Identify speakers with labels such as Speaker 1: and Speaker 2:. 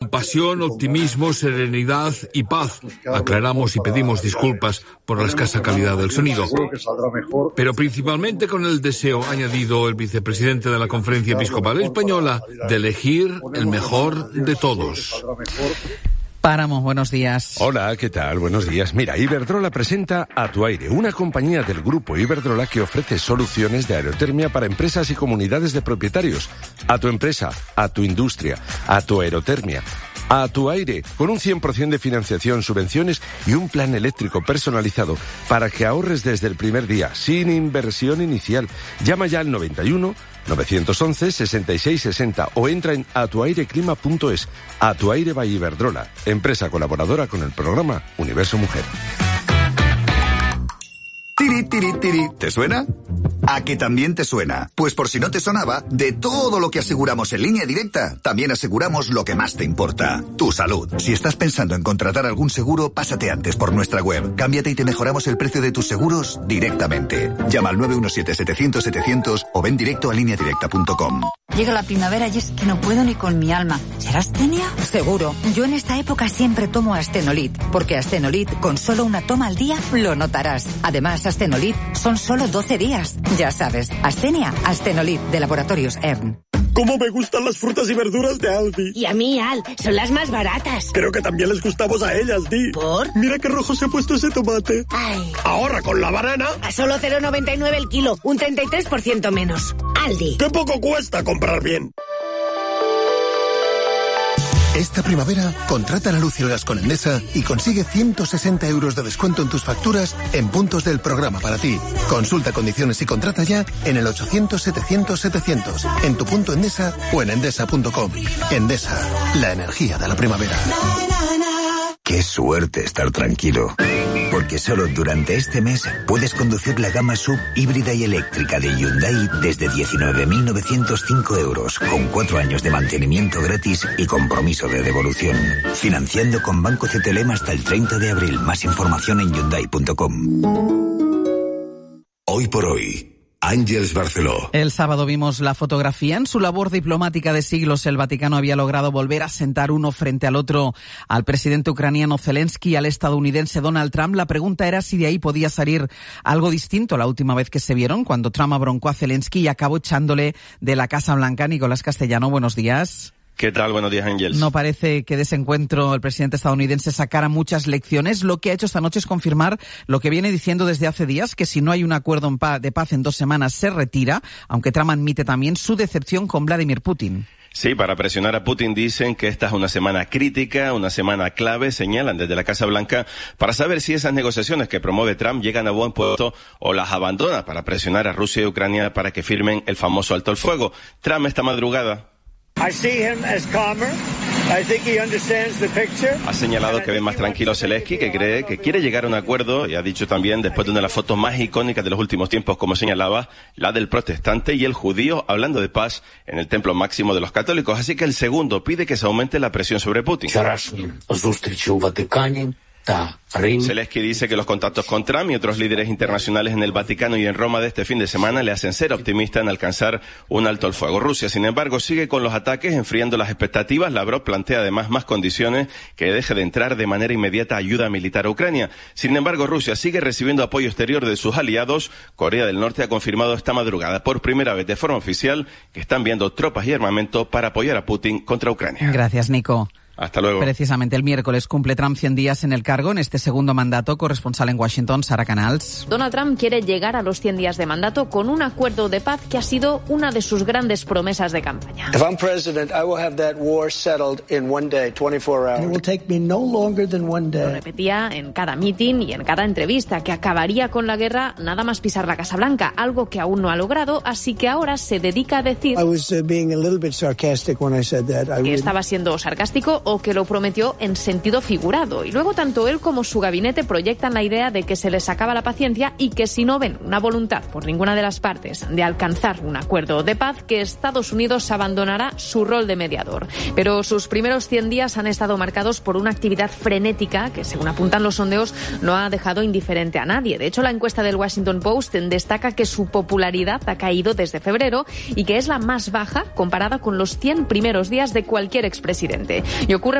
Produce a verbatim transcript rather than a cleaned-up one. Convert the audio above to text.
Speaker 1: pasión, optimismo, serenidad y paz. Aclaramos y pedimos disculpas por la escasa calidad del sonido. Pero principalmente con el deseo, añadido el vicepresidente de la Conferencia Episcopal Española, de elegir el mejor de todos.
Speaker 2: Páramo, buenos días.
Speaker 3: Hola, ¿qué tal? Buenos días. Mira, Iberdrola presenta A Tu Aire, una compañía del grupo Iberdrola que ofrece soluciones de aerotermia para empresas y comunidades de propietarios. A tu empresa, a tu industria, a tu aerotermia. A Tu Aire, con un cien por ciento de financiación, subvenciones y un plan eléctrico personalizado para que ahorres desde el primer día, sin inversión inicial. Llama ya al noventa y uno, novecientos once, sesenta y seis sesenta o entra en atuaireclima punto es. A Tu Aire by Iberdrola, empresa colaboradora con el programa Universo Mujer.
Speaker 4: Tiri, tiri, tiri. ¿Te suena? ¿A que también te suena? Pues por si no te sonaba, de todo lo que aseguramos en Línea Directa, también aseguramos lo que más te importa, tu salud. Si estás pensando en contratar algún seguro, pásate antes por nuestra web. Cámbiate y te mejoramos el precio de tus seguros directamente. Llama al nueve uno siete, setecientos, setecientos o ven directo a línea directa punto com.
Speaker 5: Llega la primavera y es que no puedo ni con mi alma. ¿Será astenia? Seguro. Yo en esta época siempre tomo Astenolit, porque Astenolit con solo una toma al día lo notarás. Además, Astenolit son solo doce días. Ya sabes, Astenia, Astenolit de Laboratorios E R N.
Speaker 6: ¡Cómo me gustan las frutas y verduras de Aldi!
Speaker 7: Y a mí, Al, son las más baratas.
Speaker 6: Creo que también les gustamos a ellas, Di.
Speaker 7: ¿Por?
Speaker 6: Mira qué rojo se ha puesto ese tomate.
Speaker 7: Ay.
Speaker 6: Ahorra con la banana.
Speaker 7: A solo cero coma noventa y nueve el kilo, un treinta y tres por ciento menos. Aldi.
Speaker 6: ¡Qué poco cuesta comprar bien!
Speaker 8: Esta primavera, contrata la luz y el gas con Endesa y consigue ciento sesenta euros de descuento en tus facturas en puntos del programa para ti. Consulta condiciones y contrata ya en el ochocientos, setecientos, setecientos, en tu punto Endesa o en endesa punto com. Endesa, la energía de la primavera.
Speaker 4: Qué suerte estar tranquilo. Porque solo durante este mes puedes conducir la gama sub híbrida y eléctrica de Hyundai desde diecinueve mil novecientos cinco euros, con cuatro años de mantenimiento gratis y compromiso de devolución. Financiando con Banco C T L M hasta el treinta de abril. Más información en hyundai punto com.
Speaker 9: Hoy por hoy, Àngels Barceló.
Speaker 2: El sábado vimos la fotografía. En su labor diplomática de siglos, el Vaticano había logrado volver a sentar uno frente al otro al presidente ucraniano Zelensky y al estadounidense Donald Trump. La pregunta era si de ahí podía salir algo distinto la última vez que se vieron, cuando Trump abroncó a Zelensky y acabó echándole de la Casa Blanca. Nicolás Castellano, buenos días.
Speaker 10: ¿Qué tal? Buenos días, Ángels.
Speaker 2: No parece que de ese encuentro el presidente estadounidense sacara muchas lecciones. Lo que ha hecho esta noche es confirmar lo que viene diciendo desde hace días, que si no hay un acuerdo en paz, de paz en dos semanas se retira, aunque Trump admite también su decepción con Vladimir Putin.
Speaker 10: Sí, para presionar a Putin dicen que esta es una semana crítica, una semana clave, señalan desde la Casa Blanca, para saber si esas negociaciones que promueve Trump llegan a buen puerto o las abandona para presionar a Rusia y Ucrania para que firmen el famoso alto el fuego. Trump esta madrugada ha señalado que ve más tranquilo a Zelensky, que cree que quiere llegar a un acuerdo, y ha dicho también, después de una de las fotos más icónicas de los últimos tiempos, como señalaba, la del protestante y el judío hablando de paz en el templo máximo de los católicos. Así que el segundo pide que se aumente la presión sobre Putin. Zelensky dice que los contactos con Trump y otros líderes internacionales en el Vaticano y en Roma de este fin de semana le hacen ser optimista en alcanzar un alto el fuego. Rusia, sin embargo, sigue con los ataques, enfriando las expectativas. Lavrov plantea además más condiciones, que deje de entrar de manera inmediata ayuda militar a Ucrania. Sin embargo, Rusia sigue recibiendo apoyo exterior de sus aliados. Corea del Norte ha confirmado esta madrugada por primera vez de forma oficial que están enviando tropas y armamento para apoyar a Putin contra Ucrania.
Speaker 2: Gracias, Nico.
Speaker 10: Hasta luego.
Speaker 2: Precisamente el miércoles cumple Trump cien días en el cargo, en este segundo mandato. Corresponsal en Washington, Sara Canals.
Speaker 11: Donald Trump quiere llegar a los cien días de mandato con un acuerdo de paz que ha sido una de sus grandes promesas de campaña.
Speaker 12: If I'm president, I will have that war settled in one day, twenty-four hours. It will take me no longer than one day.
Speaker 11: Lo repetía en cada meeting y en cada entrevista, que acabaría con la guerra nada más pisar la Casa Blanca, algo que aún no ha logrado, así que ahora se dedica a decir
Speaker 12: I was, uh, being a little bit sarcastic when I said that. I
Speaker 11: que
Speaker 12: would...
Speaker 11: estaba siendo sarcástico o que lo prometió en sentido figurado. Y luego tanto él como su gabinete proyectan la idea de que se les acaba la paciencia y que si no ven una voluntad por ninguna de las partes de alcanzar un acuerdo de paz, que Estados Unidos abandonará su rol de mediador. Pero sus primeros cien días han estado marcados por una actividad frenética que, según apuntan los sondeos, no ha dejado indiferente a nadie. De hecho, la encuesta del Washington Post destaca que su popularidad ha caído desde febrero y que es la más baja comparada con los cien primeros días de cualquier expresidente. Y ocurre